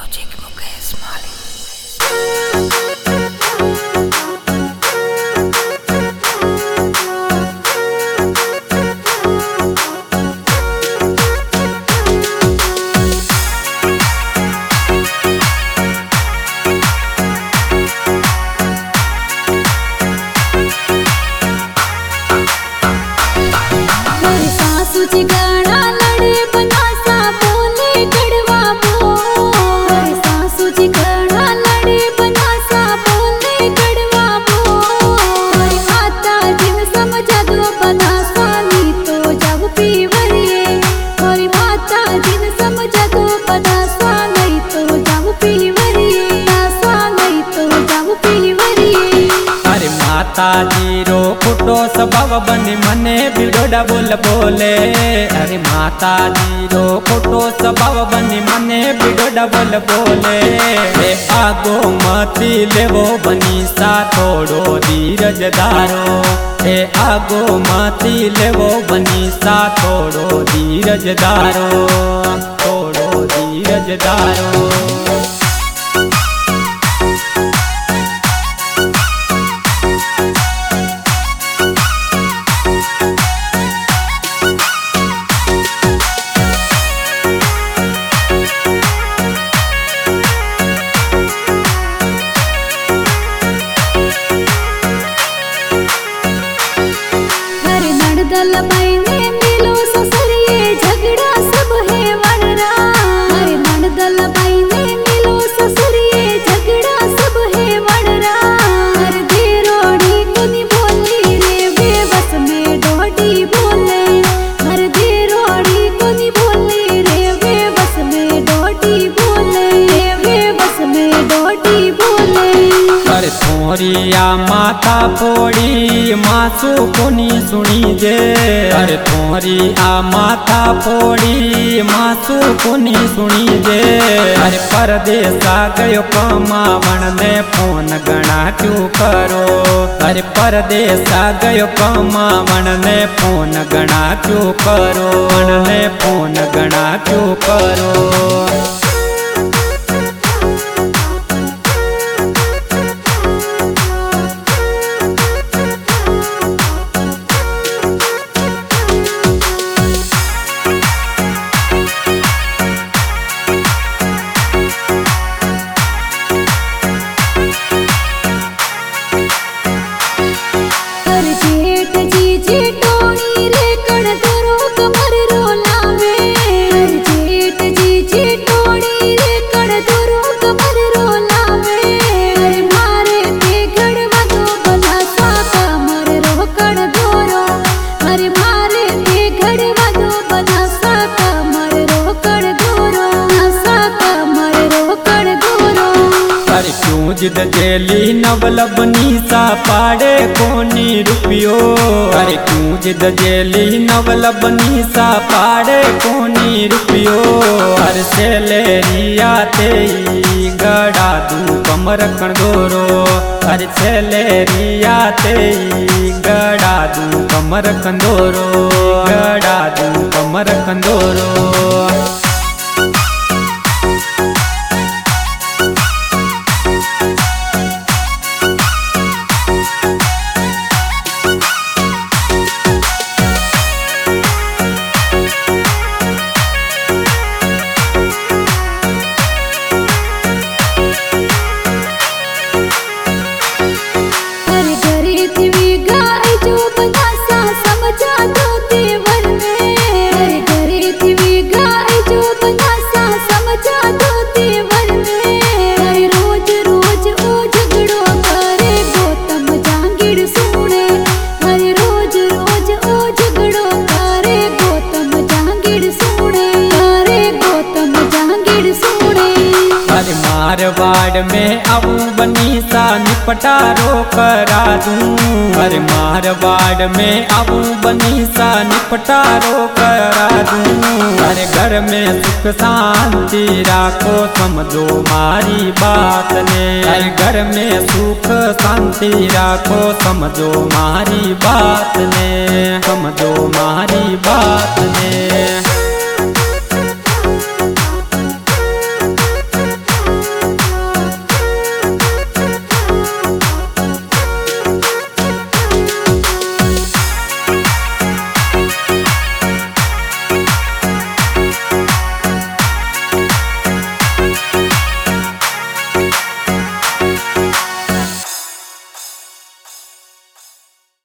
Music Mukesh Malik. गाना लड़े बनासा बोले कड़वा बोल सासू जी गाना लड़े बनासा बोले कड़वा बोल आता जिन समझा दो बनासा नी तो जब पीवरिए और माता जिन समझा दो बनासा नहीं तो जब पीवरिए नासा नहीं तो जब पीवरिए। अरे माता जी रो खुटो स्वभाव बनी मने बिडोडा बोल बोले। अरे माता जी रो खुटो स्वभाव बनी मने बिडोडा बोल बोले। आगो मती लेवो बनी सा थोड़ो धीरज धारो। आगो मती लेवो बनी सा थोड़ो धीरज धारो। थोड़ो धीरज धारो। दल बैने मिलो ससुरिये झगड़ा सब है वनरा। अरे नन दल बैने मिलो ससुरिये झगड़ा सब है वनरा। अरे देरोड़ी कुनी बोली रे बेबस में डोडी बोले। अरे देरोड़ी कुनी बोली रे बेबस में डोडी बोले। रे बेबस में डोडी बोले। अरे थोरिया माता फोड़ी मासू कोनी सुनी जे। अरे थोरिया माता फोड़ी मासू कोनी सुनी जे। अरे परदेसा गयो कमावण ने फोन गणा क्यों करो। अरे परदेसा गयो कमावण ने फोन गणा क्यों करो। ने फोन गणा क्यों करो। जिद जेली नवलबनी सा पाड़े कोनी रुपियो। अरे क्यों जिद जेली नवलबनी सा पाड़े कोनी रुपियो। अरे सेलेरिया ते गड़ा दू कमर कंदोरो। अरे सेलेरिया ते गड़ा दू कमर कंदोरो। गड़ा दू कमर कंदोरो। मारवाड़ में आऊं बनी सा निपटारो करा दूं। अरे मारवाड़ में आऊं बनी सा निपटारो करा दूं। अरे घर में सुख शांति राखो समझो मारी बात ने। अरे घर में सुख शांति राखो समझो मारी बात ने। समझो मारी बात ने।